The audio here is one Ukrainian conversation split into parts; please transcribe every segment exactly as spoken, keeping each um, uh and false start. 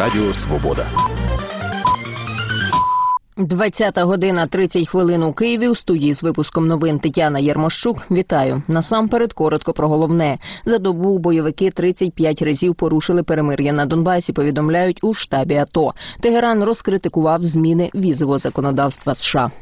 Радіо Свобода. двадцята година тридцять хвилин у Києві. У студії з випуском новин Тетяна Єрмощук. Вітаю. Насамперед коротко про головне. За добу бойовики тридцять п'ять разів порушили перемир'я на Донбасі, повідомляють у штабі АТО. Тегеран розкритикував зміни візового законодавства США.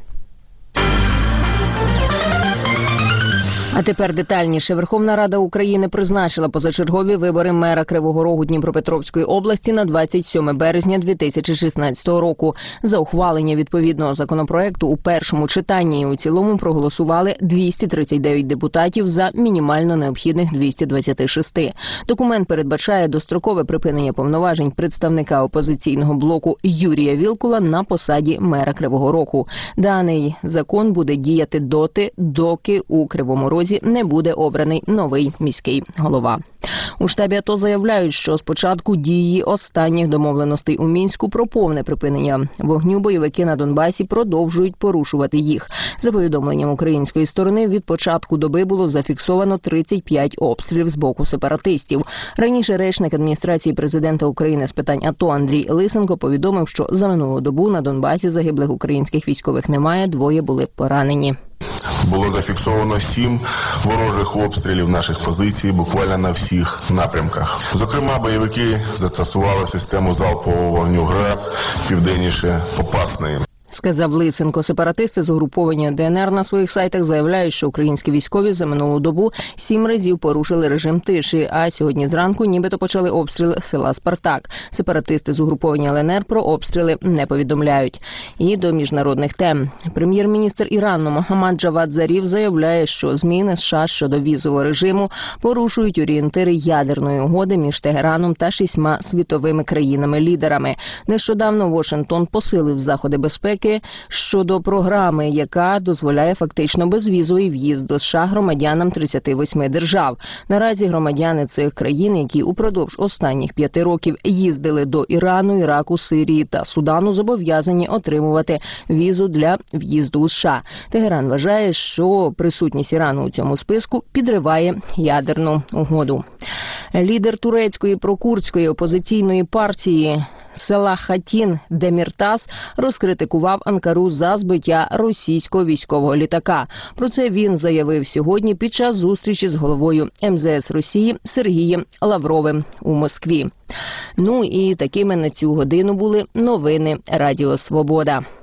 А тепер детальніше. Верховна Рада України призначила позачергові вибори мера Кривого Рогу Дніпропетровської області на двадцять сьоме березня дві тисячі шістнадцятого року. За ухвалення відповідного законопроекту у першому читанні і у цілому проголосували двісті тридцять дев'ять депутатів за мінімально необхідних двісті двадцять шість. Документ передбачає дострокове припинення повноважень представника опозиційного блоку Юрія Вілкула на посаді мера Кривого Рогу. Даний закон буде діяти доти, доки у Кривому Розі не буде обраний новий міський голова. У штабі АТО заявляють, що з початку дії останніх домовленостей у Мінську про повне припинення вогню бойовики на Донбасі продовжують порушувати їх. За повідомленням української сторони, від початку доби було зафіксовано тридцять п'ять обстрілів з боку сепаратистів. Раніше речник адміністрації президента України з питань АТО Андрій Лисенко повідомив, що за минулу добу на Донбасі загиблих українських військових немає, двоє були поранені. Було зафіксовано сім ворожих обстрілів наших позицій буквально на всіх напрямках. Зокрема, бойовики застосували систему залпового вогню «Град» південніше Попасної. Сказав Лисенко. Сепаратисти з угруповання ДНР на своїх сайтах заявляють, що українські військові за минулу добу сім разів порушили режим тиші, а сьогодні зранку нібито почали обстріл села Спартак. Сепаратисти з угруповання ЛНР про обстріли не повідомляють. І до міжнародних тем. Прем'єр-міністр Ірану Мохаммад Джавад Зарів заявляє, що зміни США щодо візового режиму порушують орієнтири ядерної угоди між Тегераном та шістьма світовими країнами-лідерами. Нещодавно Вашингтон посилив заходи безпеки щодо програми, яка дозволяє фактично безвізовий в'їзд до США громадянам тридцяти восьми держав. Наразі громадяни цих країн, які упродовж останніх п'яти років їздили до Ірану, Іраку, Сирії та Судану, зобов'язані отримувати візу для в'їзду у США. Тегеран вважає, що присутність Ірану у цьому списку підриває ядерну угоду. Лідер турецької прокурдської опозиційної партії Селахатін Деміртас розкритикував Анкару за збиття російського військового літака. Про це він заявив сьогодні під час зустрічі з головою ем зе ес Росії Сергієм Лавровим у Москві. Ну і такими на цю годину були новини Радіо Свобода.